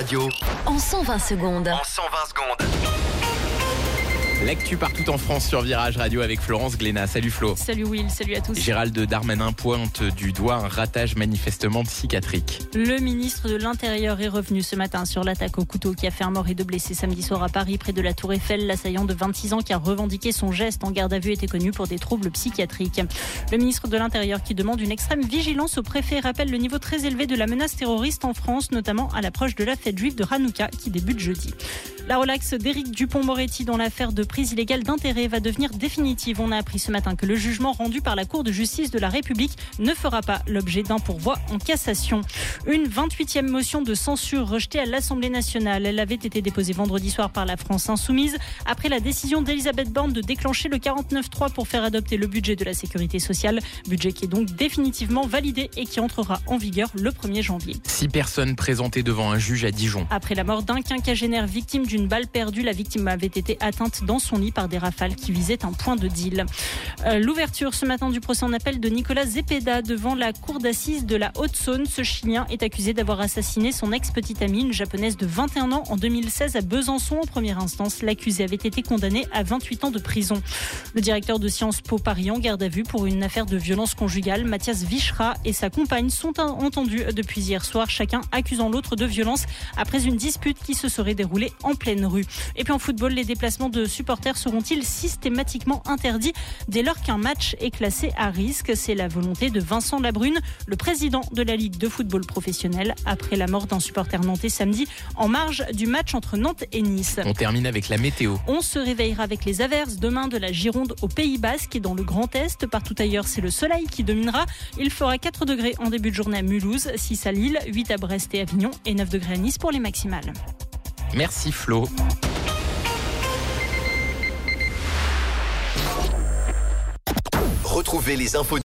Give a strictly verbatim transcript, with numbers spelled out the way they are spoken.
Radio. En cent vingt secondes. En cent vingt secondes. L'actu partout en France sur Virage Radio avec Florence Glénat. Salut Flo. Salut Will, salut à tous. Gérald Darmanin pointe du doigt un ratage manifestement psychiatrique. Le ministre de l'Intérieur est revenu ce matin sur l'attaque au couteau qui a fait un mort et deux blessés samedi soir à Paris près de la Tour Eiffel. L'assaillant de vingt-six ans qui a revendiqué son geste en garde à vue était connu pour des troubles psychiatriques. Le ministre de l'Intérieur qui demande une extrême vigilance au préfet rappelle le niveau très élevé de la menace terroriste en France, notamment à l'approche de la fête juive de Hanouka qui débute jeudi. La relaxe d'Éric Dupond-Moretti dans l'affaire de prise illégale d'intérêt va devenir définitive. On a appris ce matin que le jugement rendu par la Cour de justice de la République ne fera pas l'objet d'un pourvoi en cassation. Une vingt-huitième motion de censure rejetée à l'Assemblée nationale. Elle avait été déposée vendredi soir par la France Insoumise après la décision d'Elisabeth Borne de déclencher le quarante-neuf trois pour faire adopter le budget de la sécurité sociale. Budget qui est donc définitivement validé et qui entrera en vigueur le premier janvier. Six personnes présentées devant un juge à Dijon. Après la mort d'un quinquagénaire victime d'une Une balle perdue, la victime avait été atteinte dans son lit par des rafales qui visaient un point de deal. Euh, l'ouverture ce matin du procès en appel de Nicolas Zepeda devant la cour d'assises de la Haute-Saône. Ce Chilien est accusé d'avoir assassiné son ex-petite amie, une japonaise de vingt et un ans, en deux mille seize à Besançon. En première instance, l'accusé avait été condamné à vingt-huit ans de prison. Le directeur de Sciences Po Paris en garde à vue pour une affaire de violence conjugale, Mathias Vichra et sa compagne sont entendus depuis hier soir, chacun accusant l'autre de violence après une dispute qui se serait déroulée en pleine rue. Et puis en football, les déplacements de supporters seront-ils systématiquement interdits dès lors qu'un match est classé à risque? C'est la volonté de Vincent Labrune, le président de la Ligue de football professionnel, après la mort d'un supporter nantais samedi en marge du match entre Nantes et Nice. On termine avec la météo. On se réveillera avec les averses demain de la Gironde au Pays Basque et dans le Grand Est. Partout ailleurs, c'est le soleil qui dominera. Il fera quatre degrés en début de journée à Mulhouse, six à Lille, huit à Brest et Avignon et neuf degrés à Nice pour les maximales. Merci Flo. Retrouvez les infos